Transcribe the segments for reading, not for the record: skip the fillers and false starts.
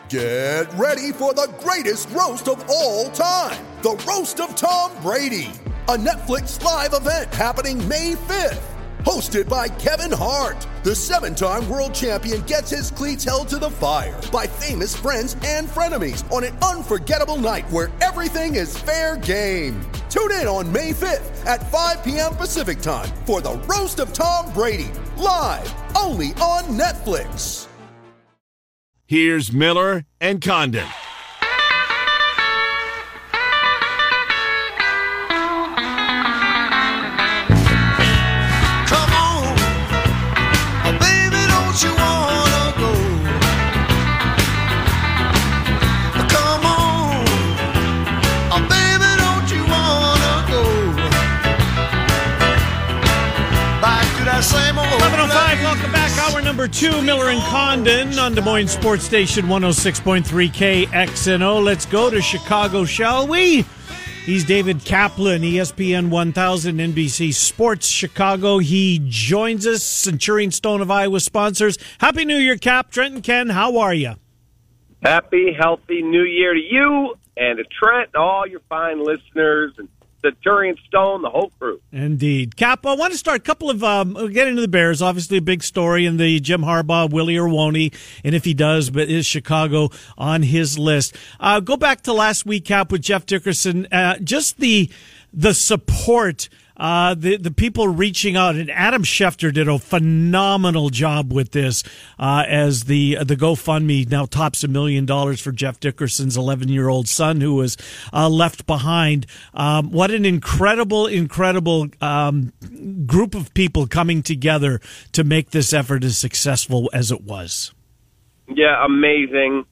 Get ready for the greatest roast of all time, the Roast of Tom Brady, a Netflix live event happening May 5th. Hosted by Kevin Hart, the 7-time world champion gets his cleats held to the fire by famous friends and frenemies on an unforgettable night where everything is fair game. Tune in on May 5th at 5 p.m. Pacific time for the Roast of Tom Brady, live only on Netflix. Here's Miller and Condon. Welcome back. Hour number 2, Miller and Condon on Des Moines Sports Station 106.3 KXNO. Let's go to Chicago, shall we? He's David Kaplan, ESPN 1000, NBC Sports Chicago. He joins us. Centurion Stone of Iowa sponsors. Happy New Year, Cap. Trent and Ken, how are you? Happy, healthy New Year to you and to Trent and all your fine listeners and Centurion Stone, the whole crew. Indeed. Cap, I want to start a couple of, we'll get into the Bears, obviously a big story in the Jim Harbaugh, will he or won't he, and if he does, but is Chicago on his list. Go back to last week, Cap, with Jeff Dickerson, just the support, the people reaching out, and Adam Schefter did a phenomenal job with this, as the GoFundMe now tops $1 million for Jeff Dickerson's 11-year-old son who was left behind. What an incredible group of people coming together to make this effort as successful as it was. Yeah, amazing.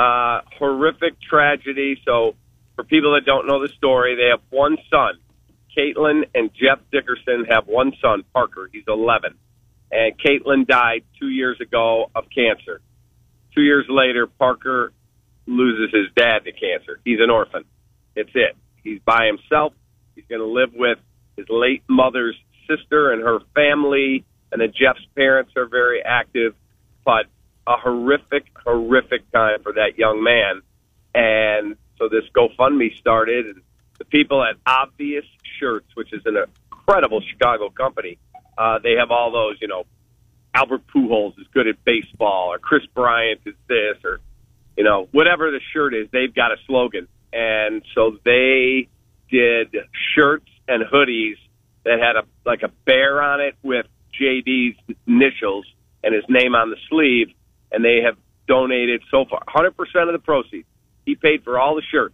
Horrific tragedy. So for people that don't know the story, they have one son. Caitlin and Jeff Dickerson have one son, Parker. He's 11. And Caitlin died 2 years ago of cancer. 2 years later, Parker loses his dad to cancer. He's an orphan. It's it. He's by himself. He's going to live with his late mother's sister and her family. And then Jeff's parents are very active. But a horrific time for that young man. And so this GoFundMe started. And the people at Obvious Shirts, which is an incredible Chicago company, they have all those, Albert Pujols is good at baseball, or Chris Bryant is this, or, whatever the shirt is, they've got a slogan. And so they did shirts and hoodies that had a bear on it with JD's initials and his name on the sleeve, and they have donated so far 100% of the proceeds. He paid for all the shirts,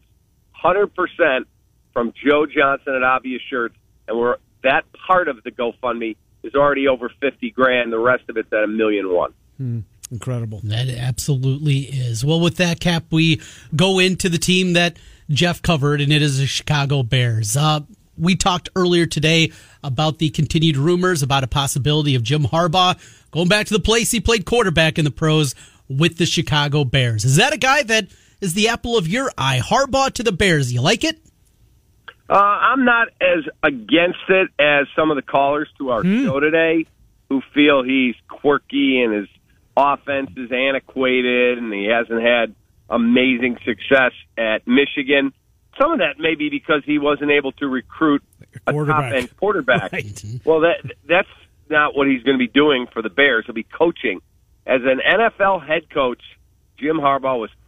100%. From Joe Johnson at Obvious Shirts, and that part of the GoFundMe is already over $50,000. The rest of it's at $1.1 million. Incredible. That absolutely is. Well, with that, Cap, we go into the team that Jeff covered, and it is the Chicago Bears. We talked earlier today about the continued rumors about a possibility of Jim Harbaugh going back to the place he played quarterback in the pros with the Chicago Bears. Is that a guy that is the apple of your eye? Harbaugh to the Bears. You like it? I'm not as against it as some of the callers to our show today who feel he's quirky and his offense is antiquated and he hasn't had amazing success at Michigan. Some of that may be because he wasn't able to recruit a top-end quarterback. Right. Well, that's not what he's going to be doing for the Bears. He'll be coaching. As an NFL head coach, Jim Harbaugh was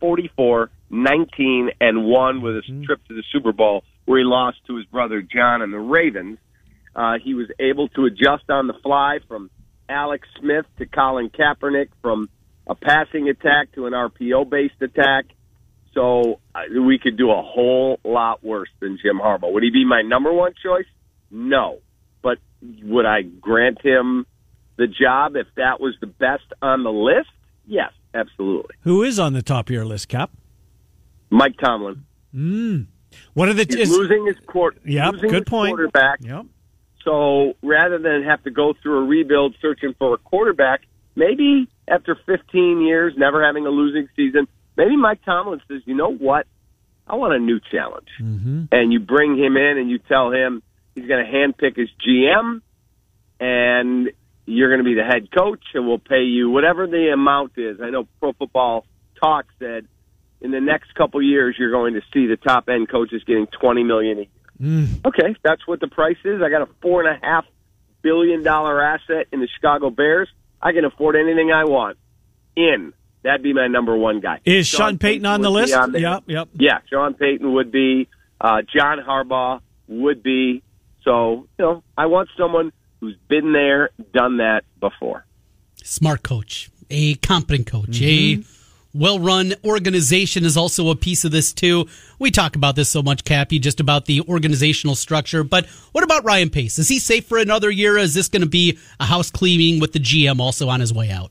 44-19-1 with his trip to the Super Bowl, where he lost to his brother John and the Ravens. He was able to adjust on the fly from Alex Smith to Colin Kaepernick, from a passing attack to an RPO-based attack. So we could do a whole lot worse than Jim Harbaugh. Would he be my number one choice? No. But would I grant him the job if that was the best on the list? Yes, absolutely. Who is on the top of your list, Cap? Mike Tomlin. What are the He's losing his quarterback. Yep. So rather than have to go through a rebuild searching for a quarterback, maybe after 15 years, never having a losing season, maybe Mike Tomlin says, you know what? I want a new challenge. And you bring him in and you tell him he's going to handpick his GM and you're going to be the head coach and we'll pay you whatever the amount is. I know Pro Football Talk said in the next couple years, you're going to see the top end coaches getting $20 million a year. Okay, that's what the price is. I got a $4.5 billion asset in the Chicago Bears. I can afford anything I want. That'd be my number one guy. Is Sean Payton on the list? Yep. Yeah, Sean Payton would be. John Harbaugh would be. So, I want someone who's been there, done that before. Smart coach, a competent coach, a well-run organization is also a piece of this, too. We talk about this so much, Cappy, just about the organizational structure. But what about Ryan Pace? Is he safe for another year? Is this going to be a house cleaning with the GM also on his way out?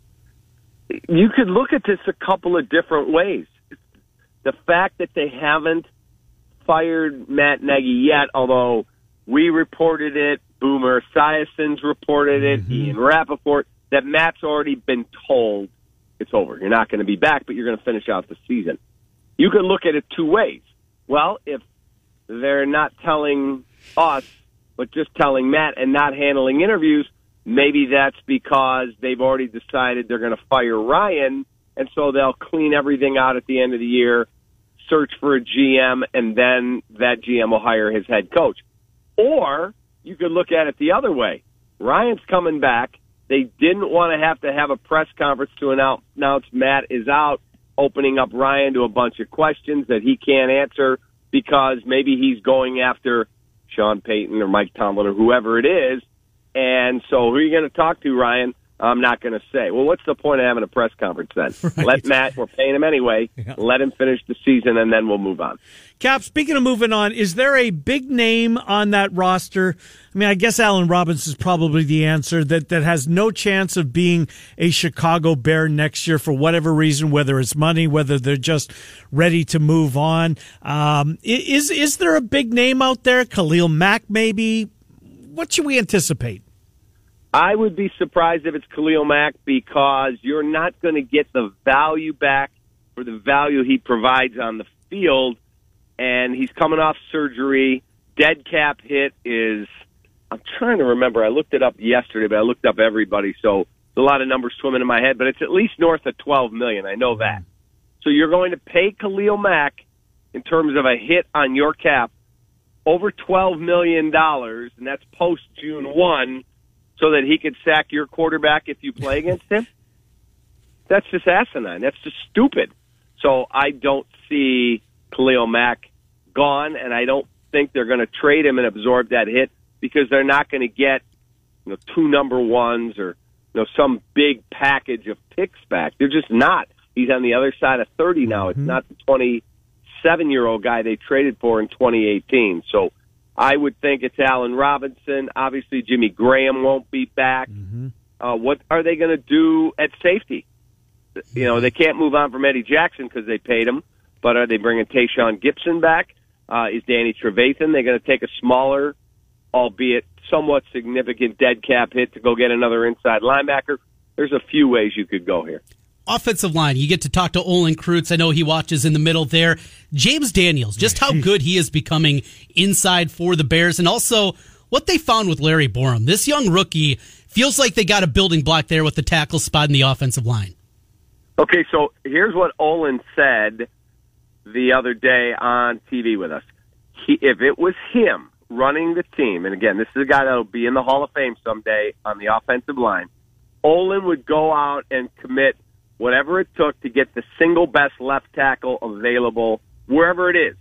You could look at this a couple of different ways. The fact that they haven't fired Matt Nagy yet, although we reported it, Boomer Esiason's reported it, Ian Rappaport, that Matt's already been told it's over. You're not going to be back, but you're going to finish out the season. You can look at it two ways. Well, if they're not telling us, but just telling Matt and not handling interviews, maybe that's because they've already decided they're going to fire Ryan, and so they'll clean everything out at the end of the year, search for a GM, and then that GM will hire his head coach. Or you could look at it the other way. Ryan's coming back. They didn't want to have a press conference to announce Matt is out, opening up Ryan to a bunch of questions that he can't answer because maybe he's going after Sean Payton or Mike Tomlin or whoever it is. And so who are you going to talk to, Ryan? I'm not going to say. Well, what's the point of having a press conference then? Right. Let Matt, we're paying him anyway, let him finish the season, and then we'll move on. Cap, speaking of moving on, is there a big name on that roster? I mean, I guess Allen Robinson is probably the answer, that has no chance of being a Chicago Bear next year for whatever reason, whether it's money, whether they're just ready to move on. Is there a big name out there? Khalil Mack, maybe? What should we anticipate? I would be surprised if it's Khalil Mack because you're not going to get the value back for the value he provides on the field, and he's coming off surgery. Dead cap hit is, I'm trying to remember, I looked it up yesterday, but I looked up everybody, so there's a lot of numbers swimming in my head, but it's at least north of $12 million. I know that. So you're going to pay Khalil Mack, in terms of a hit on your cap, over $12 million, and that's post-June 1, so that he could sack your quarterback if you play against him? That's just asinine. That's just stupid. So I don't see Khalil Mack gone, and I don't think they're going to trade him and absorb that hit because they're not going to get 2 number ones or some big package of picks back. They're just not. He's on the other side of 30 now. It's not the 27-year-old guy they traded for in 2018. So I would think it's Allen Robinson. Obviously, Jimmy Graham won't be back. What are they going to do at safety? They can't move on from Eddie Jackson because they paid him, but are they bringing Tayshaun Gibson back? Is Danny Trevathan? They're going to take a smaller, albeit somewhat significant dead cap hit to go get another inside linebacker? There's a few ways you could go here. Offensive line, you get to talk to Olin Kreutz. I know he watches in the middle there. James Daniels, just how good he is becoming inside for the Bears, and also what they found with Larry Borom. This young rookie feels like they got a building block there with the tackle spot in the offensive line. Okay, so here's what Olin said the other day on TV with us. If it was him running the team, and again, this is a guy that will be in the Hall of Fame someday on the offensive line, Olin would go out and commit whatever it took to get the single best left tackle available, wherever it is.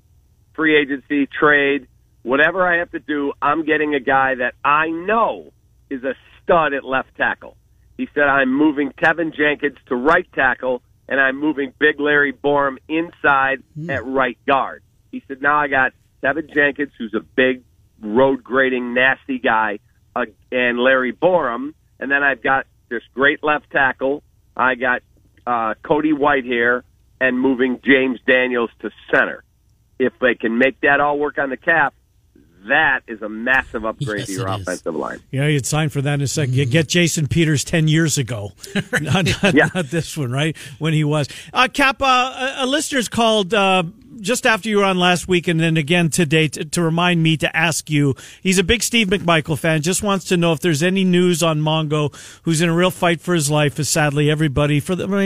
Free agency, trade, whatever I have to do, I'm getting a guy that I know is a stud at left tackle. He said, I'm moving Tevin Jenkins to right tackle, and I'm moving Big Larry Borom inside at right guard. He said, now I got Tevin Jenkins, who's a big, road-grading, nasty guy, and Larry Borom, and then I've got this great left tackle. I got Cody Whitehair and moving James Daniels to center. If they can make that all work on the cap, that is a massive upgrade to your offensive line. Yeah, you'd sign for that in a second. You get Jason Peters 10 years ago. not this one, right? When he was. Cap, a listener's called just after you were on last week and then again today to remind me to ask you. He's a big Steve McMichael fan. Just wants to know if there's any news on Mongo, who's in a real fight for his life, as sadly everybody,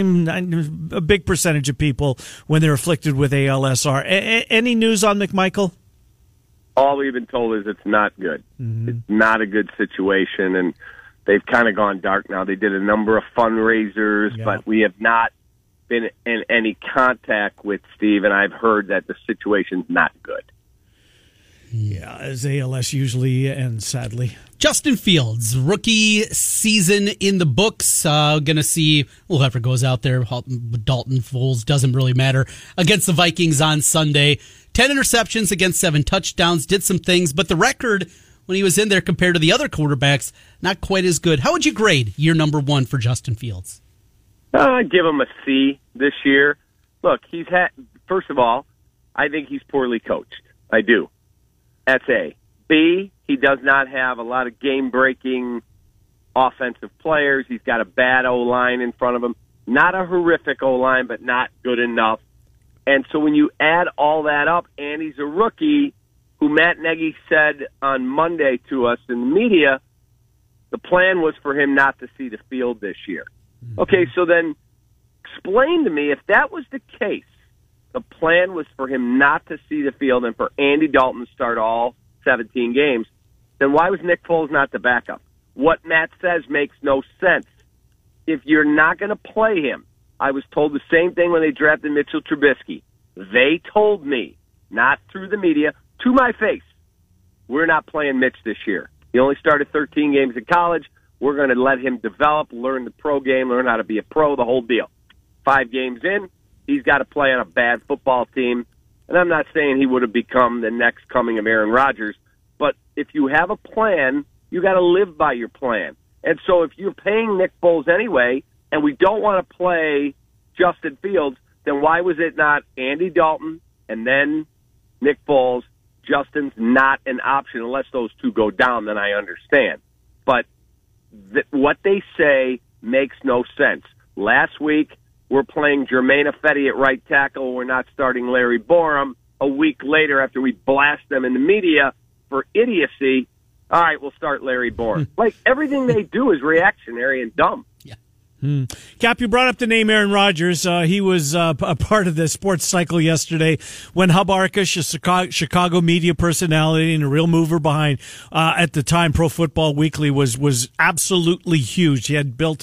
a big percentage of people, when they're afflicted with ALS are. Any news on McMichael? All we've been told is it's not good. Mm-hmm. It's not a good situation, and they've kind of gone dark now. They did a number of fundraisers, but we have not been in any contact with Steve, and I've heard that the situation's not good. Yeah, as ALS usually ends, sadly. Justin Fields, rookie season in the books. Going to see whoever goes out there. Dalton, Foles, doesn't really matter. Against the Vikings on Sunday. 10 interceptions against 7 touchdowns. Did some things, but the record when he was in there compared to the other quarterbacks, not quite as good. How would you grade year number 1 for Justin Fields? I'd give him a C this year. Look, first of all, I think he's poorly coached. I do. That's A. B, he does not have a lot of game-breaking offensive players. He's got a bad O-line in front of him. Not a horrific O-line, but not good enough. And so when you add all that up, and he's a rookie who Matt Nagy said on Monday to us in the media, the plan was for him not to see the field this year. Okay, so then explain to me, if that was the case, the plan was for him not to see the field and for Andy Dalton to start all 17 games, then why was Nick Foles not the backup? What Matt says makes no sense. If you're not going to play him, I was told the same thing when they drafted Mitchell Trubisky. They told me, not through the media, to my face, we're not playing Mitch this year. He only started 13 games in college. We're going to let him develop, learn the pro game, learn how to be a pro, the whole deal. 5 games in, he's got to play on a bad football team. And I'm not saying he would have become the next coming of Aaron Rodgers, but if you have a plan, you got to live by your plan. And so if you're paying Nick Foles anyway, and we don't want to play Justin Fields, then why was it not Andy Dalton and then Nick Foles? Justin's not an option unless those two go down, then I understand. But what they say makes no sense. Last week, we're playing Jermaine Ifedi at right tackle. We're not starting Larry Borum. A week later, after we blast them in the media for idiocy, all right, we'll start Larry Borum. Like, everything they do is reactionary and dumb. Cap, you brought up the name Aaron Rodgers. He was a part of the sports cycle yesterday when Hub Arkush, a Chicago media personality and a real mover behind, at the time, Pro Football Weekly was absolutely huge. He had built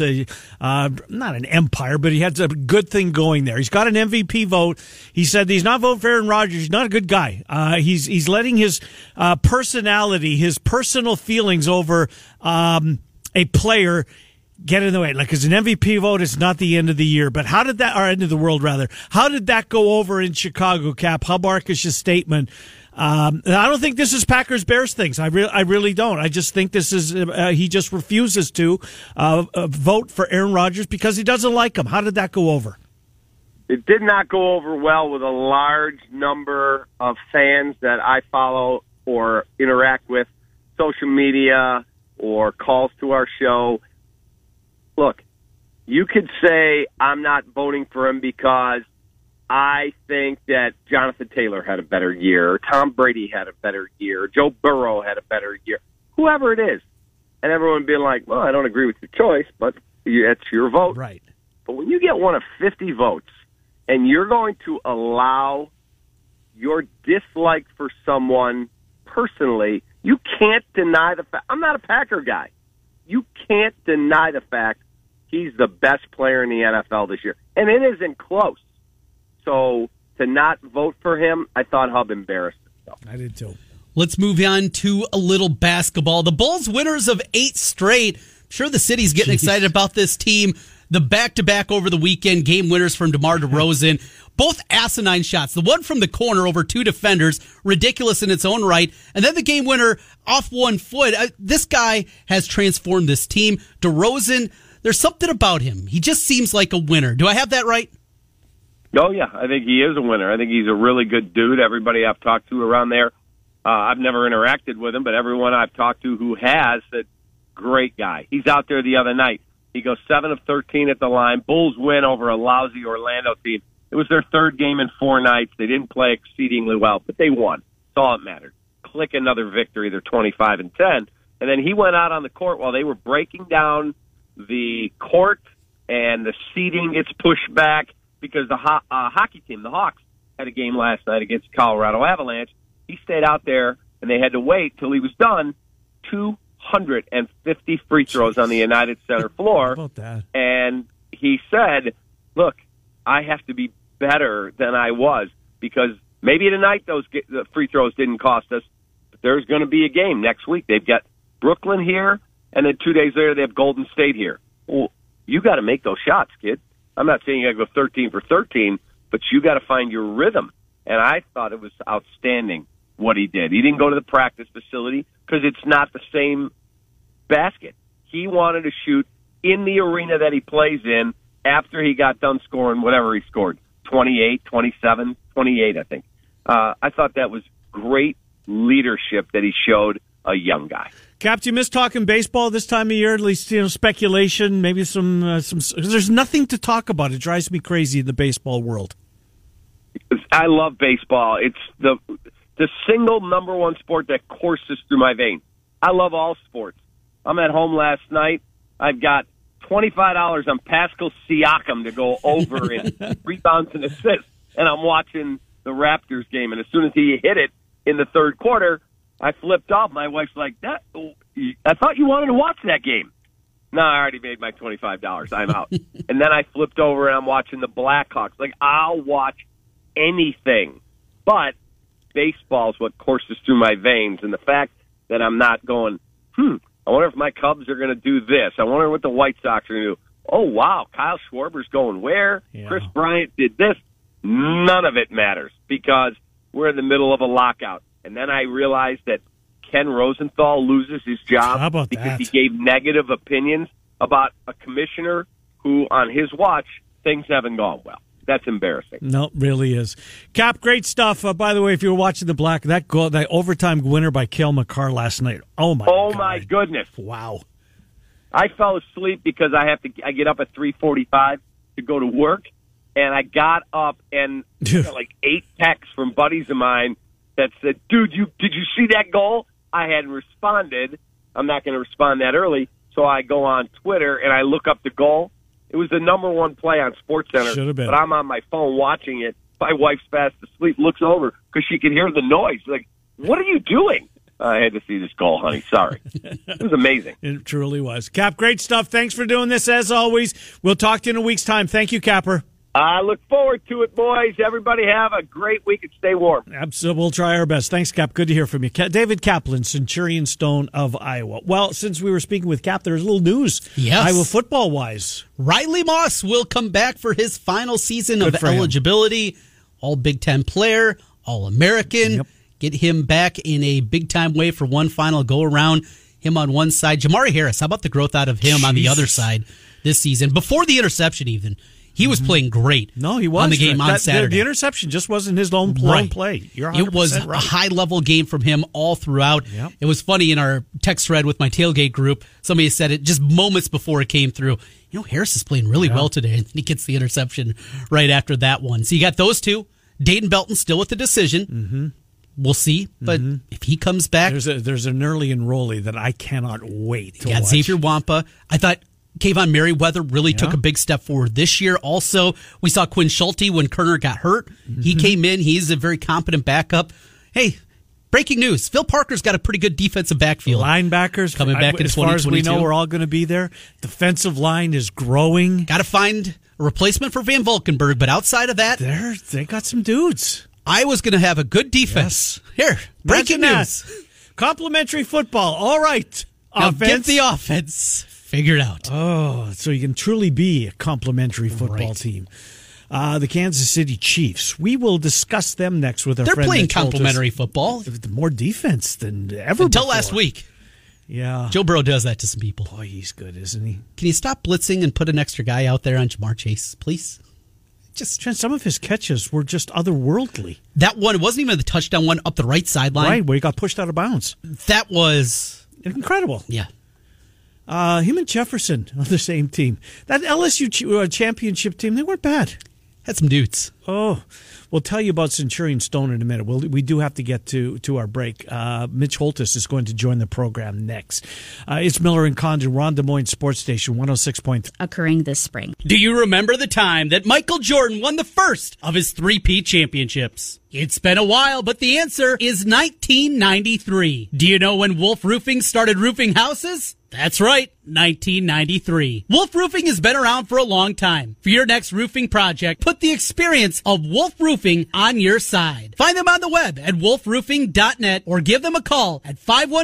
not an empire, but he had a good thing going there. He's got an MVP vote. He said he's not voting for Aaron Rodgers. He's not a good guy. He's letting his personality, his personal feelings over a player get in the way. Like, as an MVP vote, it's not the end of the year. But how did that, or end of the world rather, how did that go over in Chicago, Cap? Hub Arkush's statement. I don't think this is Packers-Bears things. I really don't. I just think this is, he just refuses to vote for Aaron Rodgers because he doesn't like him. How did that go over? It did not go over well with a large number of fans that I follow or interact with, social media or calls to our show. Look, you could say I'm not voting for him because I think that Jonathan Taylor had a better year, or Tom Brady had a better year, or Joe Burrow had a better year, whoever it is. And everyone being like, well, I don't agree with your choice, but it's your vote. Right. But when you get one of 50 votes and you're going to allow your dislike for someone personally, you can't deny the fact. I'm not a Packer guy. You can't deny the fact he's the best player in the NFL this year. And it isn't close. So to not vote for him, I thought Hub embarrassed himself. I did too. Let's move on to a little basketball. The Bulls, winners of 8 straight. I'm sure the city's getting excited about this team. The back-to-back over the weekend, game winners from DeMar DeRozan. Both asinine shots. The one from the corner over 2 defenders, ridiculous in its own right. And then the game winner off 1 foot. This guy has transformed this team. DeRozan, there's something about him. He just seems like a winner. Do I have that right? Oh, yeah. I think he is a winner. I think he's a really good dude. Everybody I've talked to around there, I've never interacted with him, but everyone I've talked to who has said, great guy. He's out there the other night. He goes 7 of 13 at the line. Bulls win over a lousy Orlando team. It was their third game in 4 nights. They didn't play exceedingly well, but they won. That's all that mattered. Click another victory. They're 25-10. And then he went out on the court while they were breaking down the court, and the seating gets pushed back because the hockey team, the Hawks, had a game last night against Colorado Avalanche. He stayed out there, and they had to wait till he was done. 250 free throws on the United Center floor. How about that? And he said, look, I have to be better than I was because maybe tonight the free throws didn't cost us, but there's going to be a game next week. They've got Brooklyn here, and then 2 days later they have Golden State here. Well, you got to make those shots, kid. I'm not saying you got to go 13 for 13, but you got to find your rhythm. And I thought it was outstanding what he did. He didn't go to the practice facility because it's not the same basket. He wanted to shoot in the arena that he plays in after he got done scoring whatever he scored, 28, 27, 28, I think. I thought that was great leadership that he showed a young guy. Cap, do you miss talking baseball this time of year? At least, speculation, maybe some. There's nothing to talk about. It drives me crazy in the baseball world. I love baseball. It's the single number one sport that courses through my veins. I love all sports. I'm at home last night. I've got $25 on Pascal Siakam to go over in rebounds and assists, and I'm watching the Raptors game. And as soon as he hit it in the third quarter, I flipped off. My wife's like, I thought you wanted to watch that game. No, I already made my $25. I'm out. And then I flipped over and I'm watching the Blackhawks. Like, I'll watch anything. But baseball is what courses through my veins. And the fact that I'm not going, I wonder if my Cubs are going to do this. I wonder what the White Sox are going to do. Oh, wow, Kyle Schwarber's going where? Yeah. Chris Bryant did this. None of it matters because we're in the middle of a lockout. And then I realized that Ken Rosenthal loses his job because he gave negative opinions about a commissioner who, on his watch, things haven't gone well. That's embarrassing. No, it really is. Cap, great stuff. By the way, if you were watching that overtime winner by Cale Makar last night. Oh my goodness! Wow. I fell asleep because I get up at 3:45 to go to work, and I got up and got like 8 texts from buddies of mine that said, "Dude, did you see that goal?" I hadn't responded. I'm not going to respond that early, so I go on Twitter and I look up the goal. It was the number one play on SportsCenter. Should have been. But I'm on my phone watching it. My wife's fast asleep, looks over because she could hear the noise. Like, what are you doing? I had to see this goal, honey. Sorry. It was amazing. It truly was. Cap, great stuff. Thanks for doing this, as always. We'll talk to you in a week's time. Thank you, Capper. I look forward to it, boys. Everybody have a great week and stay warm. Absolutely. We'll try our best. Thanks, Cap. Good to hear from you. David Kaplan, Centurion Stone of Iowa. Well, since we were speaking with Cap, there's a little news. Yes. Iowa football-wise. Riley Moss will come back for his final season of eligibility. All Big Ten player, All-American. Yep. Get him back in a big-time way for one final go-around. Him on one side. Jamari Harris, how about the growth out of him on the other side this season? Before the interception even. He was playing great. No, he was on the game on Saturday. The interception just wasn't his own play. You're 100% it was right. A high-level game from him all throughout. Yep. It was funny in our text thread with my tailgate group. Somebody said it just moments before it came through. Harris is playing really well today, and he gets the interception right after that one. So you got those two. Dayton Belton still with the decision. Mm-hmm. We'll see, but if he comes back, there's an early enrollee that I cannot wait to watch. Xavier Wampa. I thought Kayvon Merriweather really took a big step forward this year. Also, we saw Quinn Schulte when Kerner got hurt. Mm-hmm. He came in. He's a very competent backup. Hey, breaking news. Phil Parker's got a pretty good defensive backfield. Linebackers coming back in 2022. As far as we know, we're all going to be there. Defensive line is growing. Got to find a replacement for Van Valkenburg, but outside of that, they got some dudes. Iowa's going to have a good defense. Yes. Here, breaking news. Complimentary football. All right. Now get the offense figured out. Oh, so you can truly be a complimentary football team. The Kansas City Chiefs. We will discuss them next with our friend. They're playing complimentary football. More defense than ever until before. Last week. Yeah. Joe Burrow does that to some people. Boy, he's good, isn't he? Can you stop blitzing and put an extra guy out there on Jamar Chase, please? Just some of his catches were just otherworldly. That one, it wasn't even the touchdown one up the right sideline. Right, where he got pushed out of bounds. That was incredible. Yeah. Him and Jefferson on the same team. That LSU championship team, they weren't bad. Had some dudes. Oh, we'll tell you about Centurion Stone in a minute. We do have to get to our break. Mitch Holthus is going to join the program next. It's Miller and Condon. We're on Des Moines Sports Station 106.3. Occurring this spring. Do you remember the time that Michael Jordan won the first of his 3-peat championships? It's been a while, but the answer is 1993. Do you know when Wolf Roofing started roofing houses? That's right, 1993. Wolf Roofing has been around for a long time. For your next roofing project, put the experience of Wolf Roofing on your side. Find them on the web at wolfroofing.net or give them a call at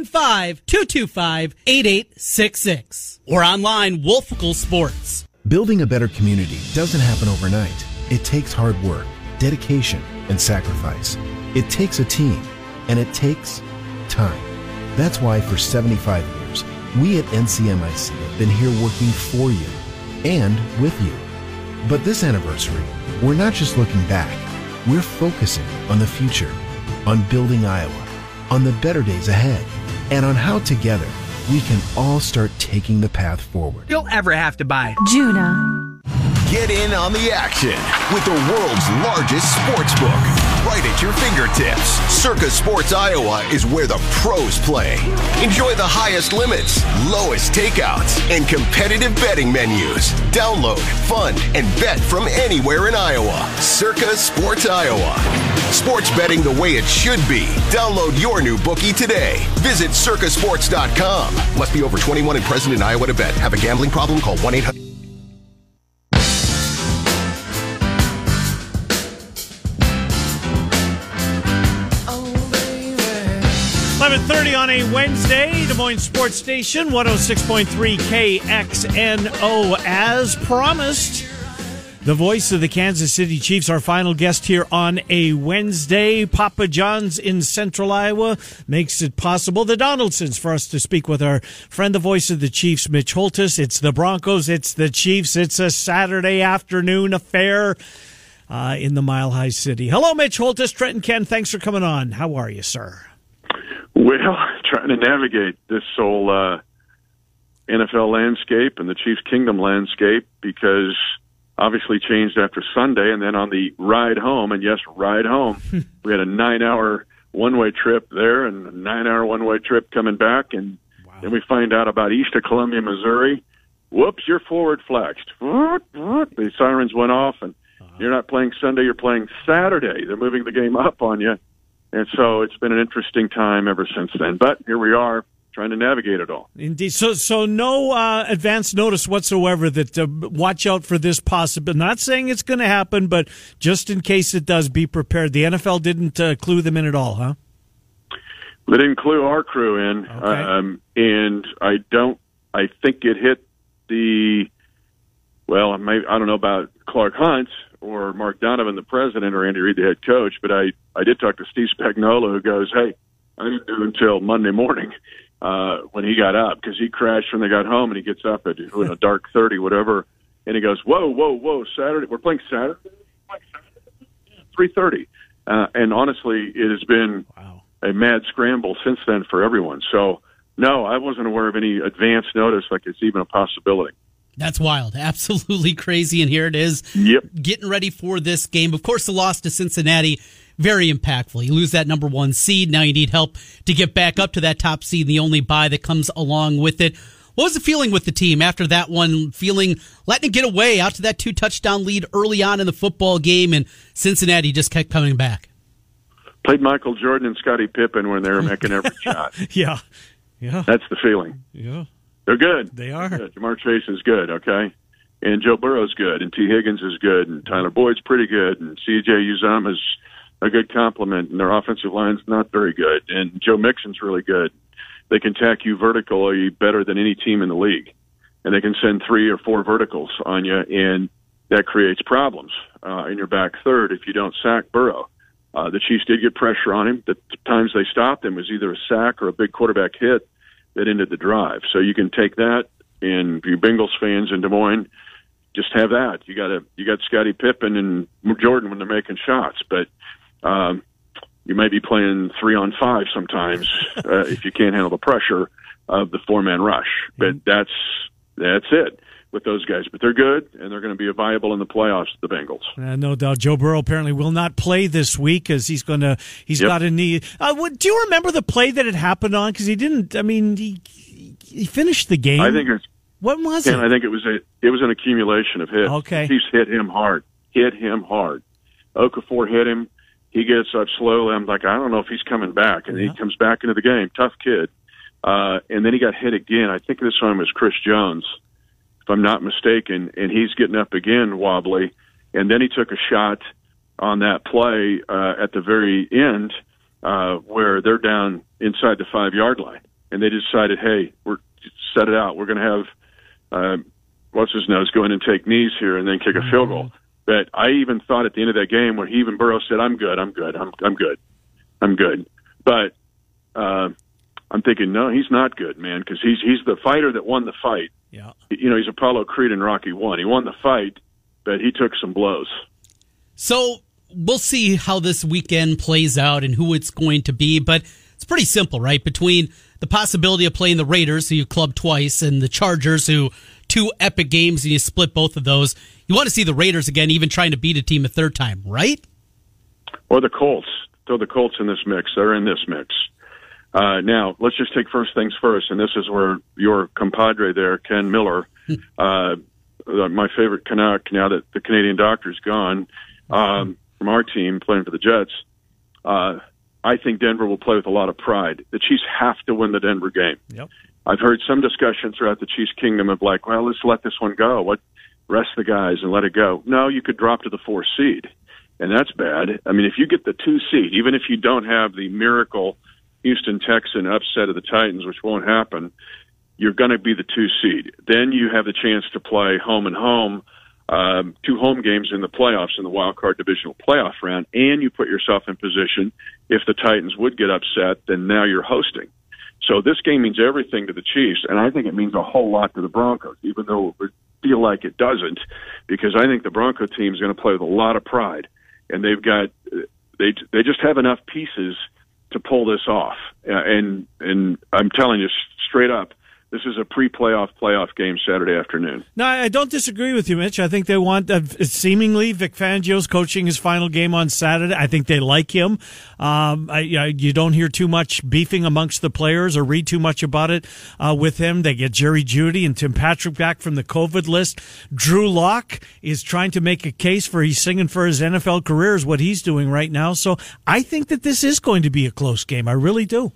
515-225-8866 or online Wolfical Sports. Building a better community doesn't happen overnight. It takes hard work, dedication, and sacrifice. It takes a team, and it takes time. That's why for 75 years, we at NCMIC have been here working for you and with you. But this anniversary, we're not just looking back. We're focusing on the future, on building Iowa, on the better days ahead, and on how together we can all start taking the path forward. You'll ever have to buy Juna. Get in on the action with the world's largest sports book right at your fingertips. Circa Sports Iowa is where the pros play. Enjoy the highest limits, lowest takeouts, and competitive betting menus. Download, fund, and bet from anywhere in Iowa. Circa Sports Iowa. Sports betting the way it should be. Download your new bookie today. Visit circasports.com. Must be over 21 and present in Iowa to bet. Have a gambling problem? Call 1-800. 11:30 on a Wednesday, Des Moines Sports Station, 106.3 KXNO. As promised, the voice of the Kansas City Chiefs, our final guest here on a Wednesday. Papa John's in Central Iowa makes it possible. The Donaldsons for us to speak with our friend, the voice of the Chiefs, Mitch Holthus. It's the Broncos, it's the Chiefs. It's a Saturday afternoon affair in the Mile High City. Hello, Mitch Holthus. Trent and Ken, thanks for coming on. How are you, sir? Well, trying to navigate this whole NFL landscape and the Chiefs Kingdom landscape, because obviously changed after Sunday, and then on the ride home, and yes, ride home, we had a 9-hour one-way trip there and a 9-hour one-way trip coming back, and then we find out about east of Columbia, Missouri. Whoops, you're forward flexed. The sirens went off, and you're not playing Sunday, you're playing Saturday. They're moving the game up on you. And so it's been an interesting time ever since then. But here we are, trying to navigate it all. Indeed. So no advance notice whatsoever that watch out for this possibility. Not saying it's going to happen, but just in case it does, be prepared. The NFL didn't clue them in at all, huh? They didn't clue our crew in. Okay. And I think it hit I don't know about Clark Hunt or Mark Donovan, the president, or Andy Reid, the head coach, but I did talk to Steve Spagnuolo, who goes, hey, I didn't do until Monday morning when he got up, because he crashed when they got home, and he gets up at a dark 30, whatever, and he goes, whoa, Saturday, we're playing Saturday? 3:30. And honestly, it has been a mad scramble since then for everyone. So, no, I wasn't aware of any advance notice like it's even a possibility. That's wild. Absolutely crazy. And here it is. Yep. Getting ready for this game. Of course, the loss to Cincinnati, very impactful. You lose that number 1 seed. Now you need help to get back up to that top seed, the only bye that comes along with it. What was the feeling with the team after that one, letting it get away out to that 2-touchdown lead early on in the football game, and Cincinnati just kept coming back? Played Michael Jordan and Scottie Pippen when they were making every shot. Yeah. That's the feeling. Yeah. They're good. They are. Good. Jamar Chase is good, okay? And Joe Burrow's good, and T. Higgins is good, and Tyler Boyd's pretty good, and C.J. Uzomah is a good compliment, and their offensive line's not very good, and Joe Mixon's really good. They can tack you vertically better than any team in the league, and they can send 3 or 4 verticals on you, and that creates problems in your back third if you don't sack Burrow. The Chiefs did get pressure on him. The times they stopped him was either a sack or a big quarterback hit that ended the drive. So you can take that, and you Bengals fans in Des Moines, just have that. You got Scottie Pippen and Jordan when they're making shots, but you may be playing 3-on-5 sometimes if you can't handle the pressure of the 4-man rush. But that's it. with those guys. But they're good, and they're going to be viable in the playoffs, the Bengals. No doubt. Joe Burrow apparently will not play this week because he's got a knee. Do you remember the play that it happened on? Because he didn't. I mean, he finished the game. I think it's. What was it? I think it was an accumulation of hits. Okay. He's hit him hard. Okafor hit him. He gets up slowly. I'm like, I don't know if he's coming back. And he comes back into the game. Tough kid. And then he got hit again. I think this time it was Chris Jones, if I'm not mistaken. And he's getting up again wobbly. And then he took a shot on that play at the very end where they're down inside the 5-yard line. And they decided, hey, we're set it out. We're going to have what's his nose go in and take knees here and then kick a field goal. But I even thought at the end of that game where Burrow said, I'm good. But I'm thinking, no, he's not good, man, because he's the fighter that won the fight. Yeah. He's Apollo Creed in Rocky 1. He won the fight, but he took some blows. So we'll see how this weekend plays out and who it's going to be, but it's pretty simple, right? Between the possibility of playing the Raiders, who you clubbed twice, and the Chargers, who 2 epic games, and you split both of those. You want to see the Raiders again, even trying to beat a team a third time, right? Or the Colts. Throw the Colts in this mix. They're in this mix. Now, let's just take first things first, and this is where your compadre there, Ken Miller, my favorite Canuck, now that the Canadian doctor's gone, from our team playing for the Jets, I think Denver will play with a lot of pride. The Chiefs have to win the Denver game. Yep. I've heard some discussion throughout the Chiefs' kingdom of like, well, let's let this one go. Rest the guys and let it go. No, you could drop to the 4 seed, and that's bad. I mean, if you get the 2 seed, even if you don't have the miracle Houston Texan upset of the Titans, which won't happen, you're going to be the 2 seed. Then you have the chance to play home and home, 2 home games in the playoffs in the wild card divisional playoff round, and you put yourself in position if the Titans would get upset, then now you're hosting. So this game means everything to the Chiefs, and I think it means a whole lot to the Broncos, even though it would feel like it doesn't, because I think the Bronco team is going to play with a lot of pride, and they just have enough pieces to pull this off. And I'm telling you straight up, this is a playoff game Saturday afternoon. No, I don't disagree with you, Mitch. I think they want, seemingly, Vic Fangio's coaching his final game on Saturday. I think they like him. You don't hear too much beefing amongst the players or read too much about it with him. They get Jerry Jeudy and Tim Patrick back from the COVID list. Drew Lock is trying to make a case for he's singing for his NFL career is what he's doing right now. So I think that this is going to be a close game. I really do.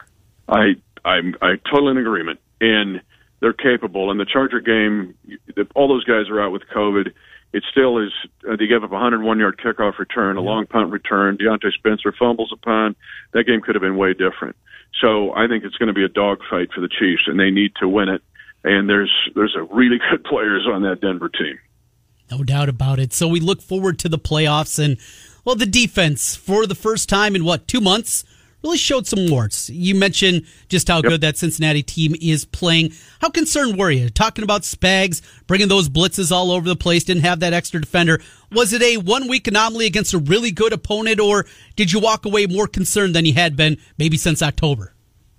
I'm totally in agreement. And they're capable. In the Charger game, all those guys are out with COVID. It still is, they gave up a 101-yard kickoff return, a long punt return. Deontay Spencer fumbles a punt. That game could have been way different. So I think it's going to be a dogfight for the Chiefs, and they need to win it. And there's a really good players on that Denver team. No doubt about it. So we look forward to the playoffs, and, well, the defense, for the first time in, 2 months, really showed some warts. You mentioned just how good that Cincinnati team is playing. How concerned were you? Talking about Spags, bringing those blitzes all over the place, didn't have that extra defender. Was it a one-week anomaly against a really good opponent, or did you walk away more concerned than you had been maybe since October?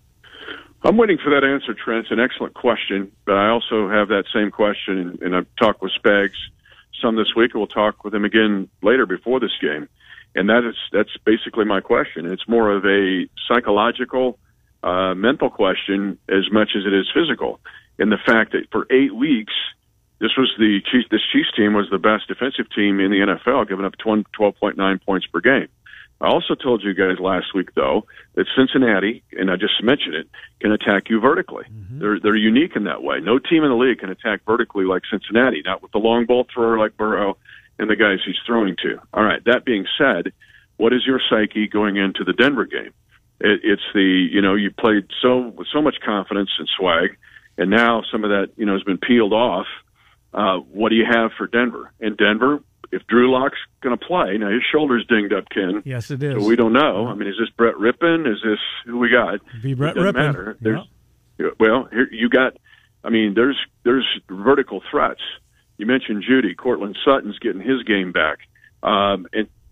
I'm waiting for that answer, Trent. It's an excellent question, but I also have that same question, and I've talked with Spags some this week, and we'll talk with him again later before this game. And that's basically my question. It's more of a psychological, mental question as much as it is physical. And the fact that for 8 weeks, this Chiefs team was the best defensive team in the NFL, giving up 12.9 points per game. I also told you guys last week, though, that Cincinnati, and I just mentioned it, can attack you vertically. Mm-hmm. They're unique in that way. No team in the league can attack vertically like Cincinnati, not with the long ball thrower like Burrow and the guys he's throwing to. All right, that being said, what is your psyche going into the Denver game? It's you played with so much confidence and swag, and now some of that, has been peeled off. What do you have for Denver? And Denver, if Drew Lock's going to play, now his shoulder's dinged up, Ken. Yes, it is. So we don't know. I mean, is this Brett Rippon? Is this who we got? Be Brett Rippon. Matter. Well, here you got, there's vertical threats. You mentioned Jeudy. Cortland Sutton's getting his game back. And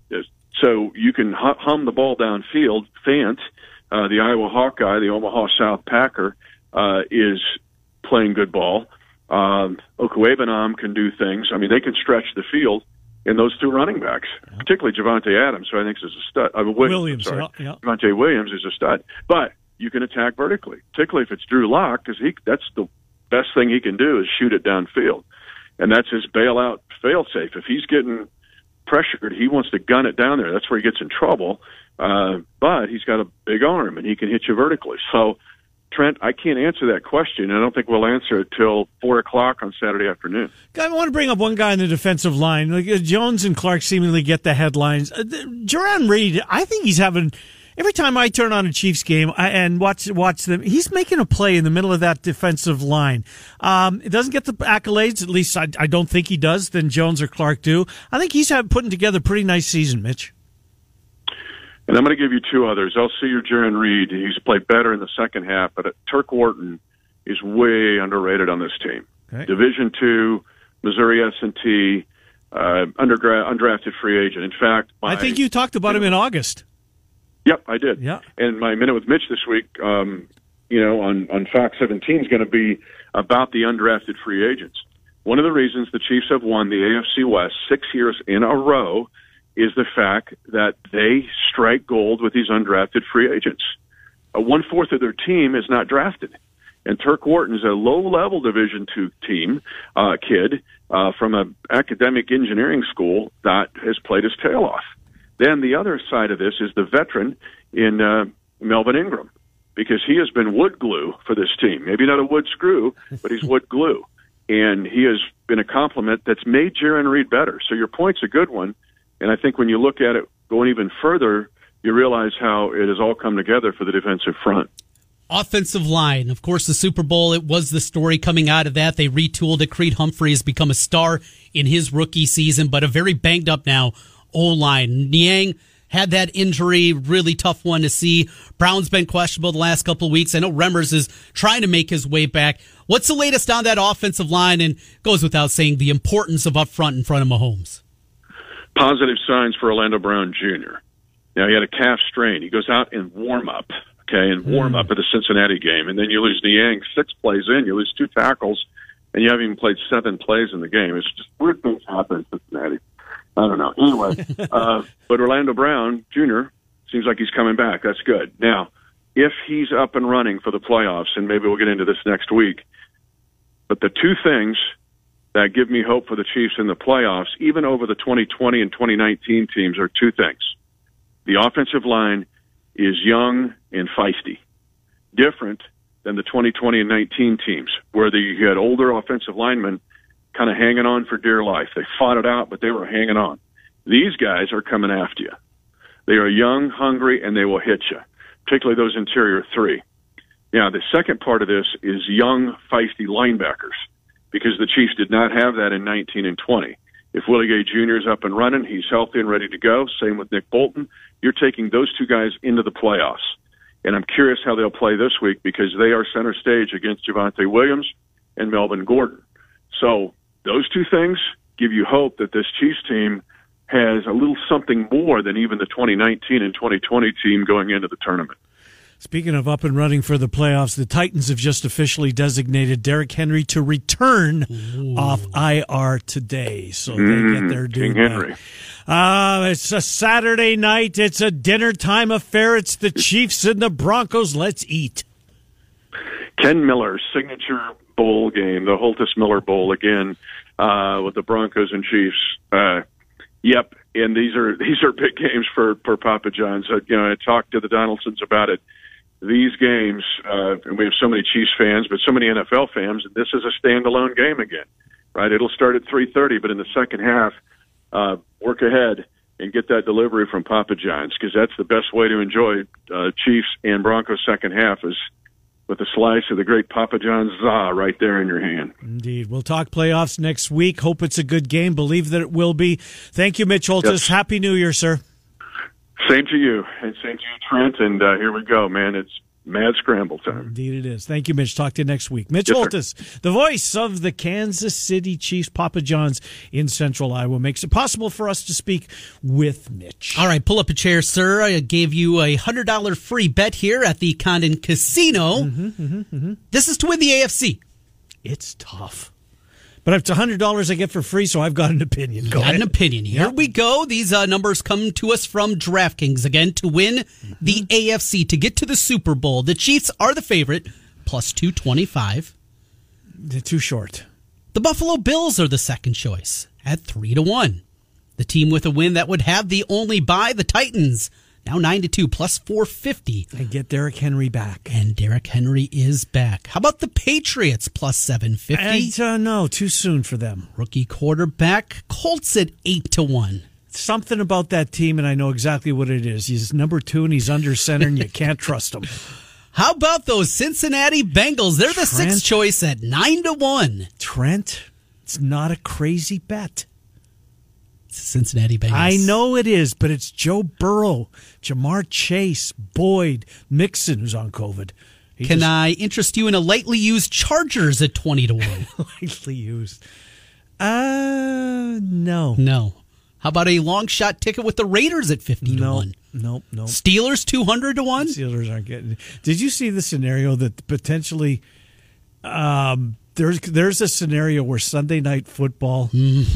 so you can hum the ball downfield. Fant, the Iowa Hawkeye, the Omaha South Packer, is playing good ball. Okuebanam can do things. I mean, they can stretch the field. And those two running backs, particularly Javonte Adams, who I think is a stud. Williams, sorry. yeah. Javonte Williams is a stud. But you can attack vertically, particularly if it's Drew Lock, because that's the best thing he can do is shoot it downfield. And that's his bailout fail-safe. If he's getting pressured, he wants to gun it down there. That's where he gets in trouble. But he's got a big arm, and he can hit you vertically. So, Trent, I can't answer that question. I don't think we'll answer it till 4 o'clock on Saturday afternoon. I want to bring up one guy in the defensive line. Like, Jones and Clark seemingly get the headlines. Jarran Reed, I think he's having... Every time I turn on a Chiefs game and watch them, he's making a play in the middle of that defensive line. It doesn't get the accolades, at least I don't think he does, than Jones or Clark do. I think he's putting together a pretty nice season, Mitch. And I'm going to give you two others. I'll see your Jarran Reed. He's played better in the second half, but Turk Wharton is way underrated on this team. Okay. Division II, Missouri S&T, undrafted free agent. In fact, I think you talked about him in August. Yep, I did. Yeah. And my Minute with Mitch this week, on Fox 17 is going to be about the undrafted free agents. One of the reasons the Chiefs have won the AFC West 6 years in a row is the fact that they strike gold with these undrafted free agents. 1/4 of their team is not drafted. And Turk Wharton is a low-level Division II team kid from an academic engineering school that has played his tail off. Then the other side of this is the veteran in Melvin Ingram, because he has been wood glue for this team. Maybe not a wood screw, but he's wood glue. And he has been a compliment that's made Jarran Reed better. So your point's a good one. And I think when you look at it going even further, you realize how it has all come together for the defensive front. Offensive line. Of course, the Super Bowl, it was the story coming out of that. They retooled it. Creed Humphrey has become a star in his rookie season, but a very banged up now O-line. Niang had that injury, really tough one to see. Brown's been questionable the last couple of weeks. I know Remmers is trying to make his way back. What's the latest on that offensive line? And goes without saying the importance of up front in front of Mahomes. Positive signs for Orlando Brown Jr. Now, he had a calf strain. He goes out in warm-up, at the Cincinnati game. And then you lose Niang 6 plays in. You lose 2 tackles, and you haven't even played 7 plays in the game. It's just weird things happen in Cincinnati. I don't know. Anyway, but Orlando Brown Jr. seems like he's coming back. That's good. Now, if he's up and running for the playoffs, and maybe we'll get into this next week, but the two things that give me hope for the Chiefs in the playoffs, even over the 2020 and 2019 teams, are two things. The offensive line is young and feisty, different than the 2020 and 19 teams, where you had older offensive linemen kind of hanging on for dear life. They fought it out, but they were hanging on. These guys are coming after you. They are young, hungry, and they will hit you, particularly those interior 3. Now, the second part of this is young, feisty linebackers, because the Chiefs did not have that in 19 and 20. If Willie Gay Jr. is up and running, he's healthy and ready to go. Same with Nick Bolton. You're taking those two guys into the playoffs. And I'm curious how they'll play this week, because they are center stage against Javonte Williams and Melvin Gordon. So those two things give you hope that this Chiefs team has a little something more than even the 2019 and 2020 team going into the tournament. Speaking of up and running for the playoffs, the Titans have just officially designated Derrick Henry to return off IR today. So they get their due. King Henry. It's a Saturday night. It's a dinner time affair. It's the Chiefs and the Broncos. Let's eat. Ken Miller's signature bowl game, the Holtis Miller Bowl again, with the Broncos and Chiefs. Yep, and these are big games for Papa John's. I talked to the Donaldsons about it. These games, and we have so many Chiefs fans, but so many NFL fans, and this is a standalone game again, right? It'll start at 3:30, but in the second half, work ahead and get that delivery from Papa John's, because that's the best way to enjoy Chiefs and Broncos second half is with a slice of the great Papa John's za right there in your hand. Indeed. We'll talk playoffs next week. Hope it's a good game. Believe that it will be. Thank you, Mitch Holtis. Yes. Happy New Year, sir. Same to you, and same to you, Trent. And here we go, man. It's mad scramble time. Indeed it is. Thank you, Mitch. Talk to you next week. Mitch Holtis, the voice of the Kansas City Chiefs, Papa John's in Central Iowa, makes it possible for us to speak with Mitch. All right, pull up a chair, sir. I gave you a $100 free bet here at the Condon Casino. This is to win the AFC. It's tough. But if it's $100 I get for free, so I've got an opinion. Go ahead. An opinion. Here we go. These numbers come to us from DraftKings. Again, to win the AFC, to get to the Super Bowl, the Chiefs are the favorite, plus 225. They're too short. The Buffalo Bills are the second choice at 3-1. The team with a win that would have the only bye, the Titans, now 9-2, plus 450. And get Derrick Henry back. And Derrick Henry is back. How about the Patriots, plus 750? I don't know. Too soon for them. Rookie quarterback, Colts at 8-1. Something about that team, and I know exactly what it is. He's number 2, and he's under center, and you can't trust him. How about those Cincinnati Bengals? They're the sixth choice at 9-1. Trent, it's not a crazy bet. Cincinnati Bengals. I know it is, but it's Joe Burrow, Jamar Chase, Boyd, Mixon, who's on COVID. Can I interest you in a lightly used Chargers at 20-1? Lightly used? No. No. How about a long shot ticket with the Raiders at 50-1? No. Steelers 200-1? Steelers aren't getting it. Did you see the scenario that potentially there's a scenario where Sunday Night Football,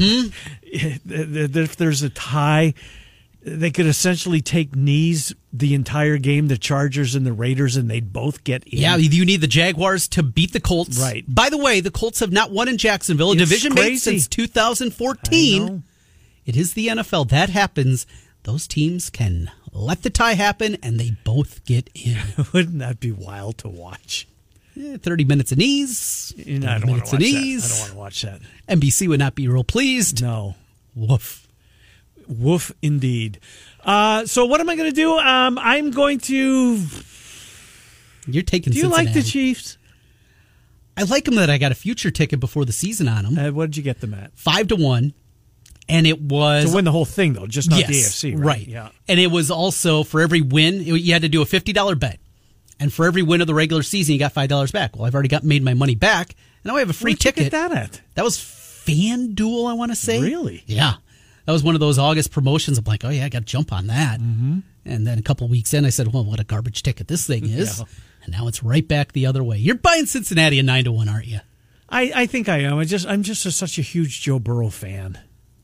if there's a tie, they could essentially take knees the entire game, the Chargers and the Raiders, and they'd both get in. Yeah, you need the Jaguars to beat the Colts. Right. By the way, the Colts have not won in Jacksonville, a division mate since 2014. It is the NFL. That happens. Those teams can let the tie happen, and they both get in. Wouldn't that be wild to watch? 30 minutes of knees. I don't want to watch that. NBC would not be real pleased. No. Woof. Woof indeed. So what am I going to do? I'm going to... You're taking Do you Cincinnati. like the Chiefs? I like them that I got a future ticket before the season on them. What did you get them at? 5-1. And it was... To win the whole thing, though, just not the AFC, right? Yeah. And it was also, for every win, you had to do a $50 bet. And for every win of the regular season, you got $5 back. Well, I've already made my money back. And now I have a free ticket. Where'd you get that at? That was FanDuel, I want to say. Really? Yeah. That was one of those August promotions. I'm like, oh, yeah, I got to jump on that. Mm-hmm. And then a couple of weeks in, I said, well, what a garbage ticket this thing is. Yeah. And now it's right back the other way. You're buying Cincinnati at 9-1, aren't you? I think I am. I'm just such a huge Joe Burrow fan.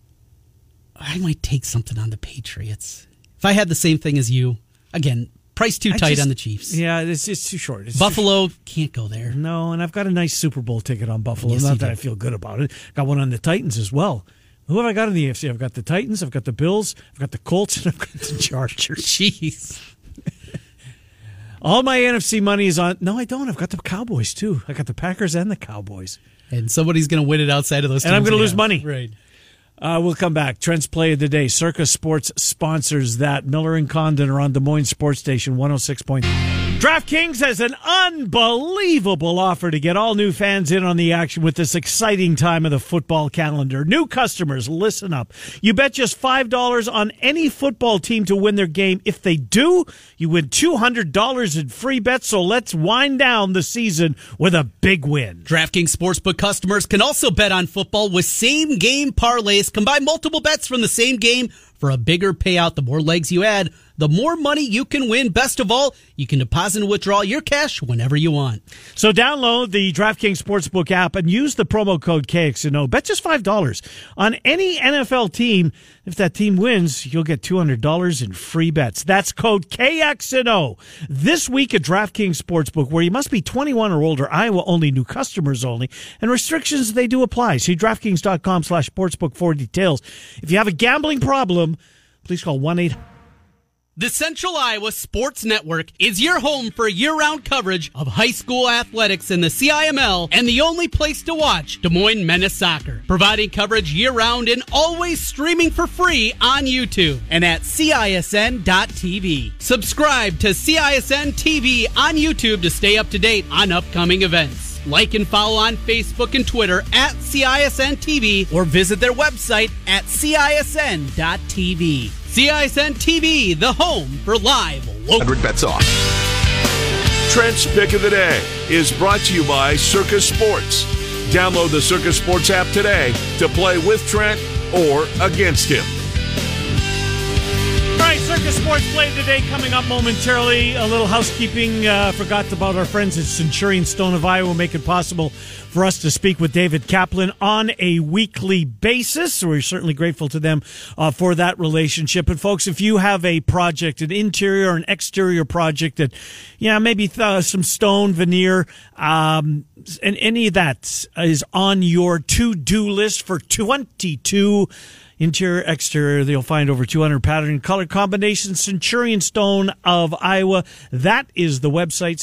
I might take something on the Patriots. If I had the same thing as you, again, price too tight on the Chiefs. Yeah, it's too short. Buffalo can't go there. No, and I've got a nice Super Bowl ticket on Buffalo. Yes, Not that I feel good about it. Got one on the Titans as well. Who have I got in the AFC? I've got the Titans, I've got the Bills, I've got the Colts, and I've got the Chargers. Jeez. All my NFC money is on... No, I don't. I've got the Cowboys, too. I got the Packers and the Cowboys. And somebody's going to win it outside of those teams. And I'm going to lose money. Right. We'll come back. Trent's Play of the Day. Circa Sports sponsors that. Miller and Condon are on Des Moines Sports Station 106. DraftKings has an unbelievable offer to get all new fans in on the action with this exciting time of the football calendar. New customers, listen up. You bet just $5 on any football team to win their game. If they do, you win $200 in free bets. So let's wind down the season with a big win. DraftKings Sportsbook customers can also bet on football with same-game parlays. Combine multiple bets from the same game for a bigger payout. The more legs you add, the more money you can win. Best of all, you can deposit and withdraw your cash whenever you want. So download the DraftKings Sportsbook app and use the promo code KXNO. Bet just $5 on any NFL team. If that team wins, you'll get $200 in free bets. That's code KXNO. This week at DraftKings Sportsbook, where you must be 21 or older, Iowa only, new customers only, and restrictions, they do apply. See DraftKings.com/sportsbook for details. If you have a gambling problem, please call 1-800. The Central Iowa Sports Network is your home for year-round coverage of high school athletics in the CIML and the only place to watch Des Moines Menace Soccer. Providing coverage year-round and always streaming for free on YouTube and at CISN.TV. Subscribe to CISN TV on YouTube to stay up to date on upcoming events. Like and follow on Facebook and Twitter at CISN TV or visit their website at CISN.TV. CISN TV, the home for live local. 100 bets off. Trent's Pick of the Day is brought to you by Circa Sports. Download the Circa Sports app today to play with Trent or against him. All right, Circa Sports Sports Play of the Day coming up momentarily. A little housekeeping. Forgot about our friends at Centurion Stone of Iowa, make it possible for us to speak with David Kaplan on a weekly basis. So we're certainly grateful to them for that relationship. And folks, if you have a project, an interior or an exterior project that, maybe some stone, veneer, and any of that is on your to-do list for 22 interior, exterior, you'll find over 200 pattern and color combinations. Centurion Stone of Iowa. That is the website,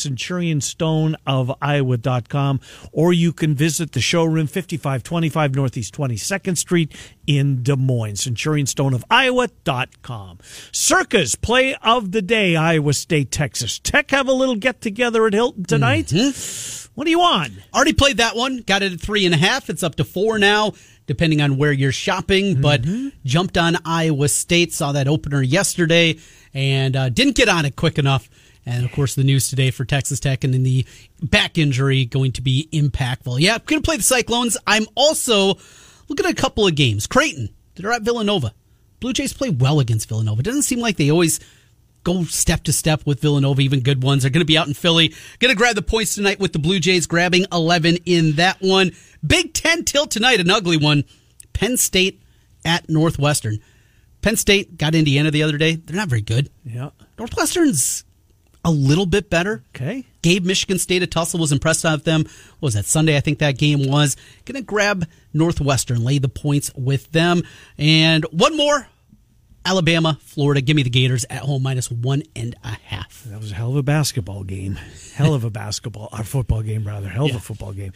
centurionstoneofiowa.com. Or you can visit the showroom, 5525 Northeast 22nd Street in Des Moines, centurionstoneofiowa.com. Circa's Play of the Day, Iowa State, Texas Tech have a little get-together at Hilton tonight. Mm-hmm. What do you want? Already played that one. Got it at 3.5. It's up to 4 now, depending on where you're shopping. But jumped on Iowa State, saw that opener yesterday, and didn't get on it quick enough. And, of course, the news today for Texas Tech and in the back injury going to be impactful. Yeah, I'm going to play the Cyclones. I'm also looking at a couple of games. Creighton, they're at Villanova. Blue Jays play well against Villanova. It doesn't seem like they always go step to step with Villanova, even good ones. They're going to be out in Philly. Going to grab the points tonight with the Blue Jays, grabbing 11 in that one. Big Ten tilt tonight, an ugly one. Penn State at Northwestern. Penn State got Indiana the other day. They're not very good. Yeah. Northwestern's a little bit better. Okay. Gave Michigan State a tussle, was impressed with them. What was that, Sunday? I think that game was. Going to grab Northwestern, lay the points with them. And one more. Alabama, Florida, give me the Gators at home, -1.5. That was a hell of a basketball game. Football game, rather. Hell of a football game.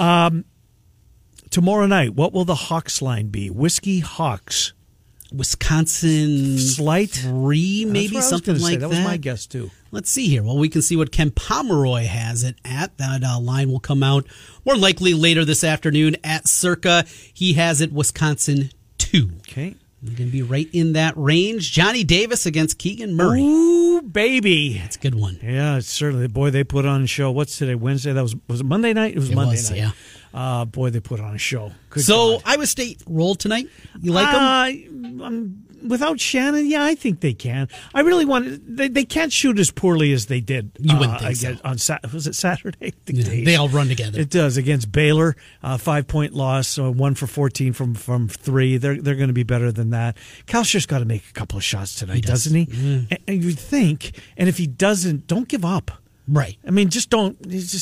Tomorrow night, what will the Hawks line be? Whiskey Hawks. Wisconsin slight 3, maybe something like that. That was my guess, too. Let's see here. Well, we can see what Ken Pomeroy has it at. That line will come out more likely later this afternoon at Circa. He has it Wisconsin 2. Okay. They're going to be right in that range. Johnny Davis against Keegan Murray. Ooh, baby. That's a good one. Yeah, it's certainly. Boy, they put on a show. What's today? Wednesday? Was it Monday night? It was Monday night. Yeah. Boy, they put on a show. Good so, God. Iowa State rolled tonight. You like them? Without Shannon, yeah, I think they can. I really want. They can't shoot as poorly as they did. You wouldn't think so. Was it Saturday? They all run together. It does against Baylor. 5-point loss. So 1 for 14 from 3. They're going to be better than that. Cal's just got to make a couple of shots tonight, doesn't he? Mm. And you'd think. And if he doesn't, don't give up. Right. I mean, just don't.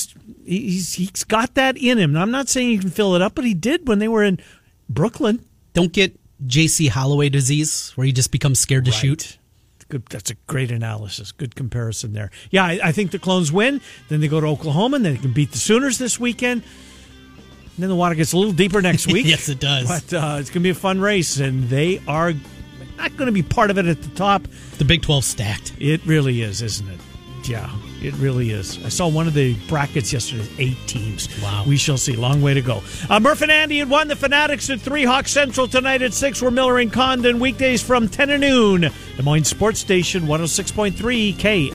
He's got that in him. Now, I'm not saying he can fill it up, but he did when they were in Brooklyn. Don't get J.C. Holloway disease, where he just becomes scared to shoot. Good. That's a great analysis. Good comparison there. Yeah, I think the Clones win. Then they go to Oklahoma, and then they can beat the Sooners this weekend. And then the water gets a little deeper next week. Yes, it does. But it's going to be a fun race, and they are not going to be part of it at the top. The Big 12 stacked. It really is, isn't it? Yeah, it really is. I saw one of the brackets yesterday, 8 teams. Wow. We shall see. Long way to go. Murph and Andy at 1, the Fanatics at 3, Hawk Central tonight at 6. We're Miller and Condon weekdays from 10 to noon. Des Moines Sports Station, 106.3 K.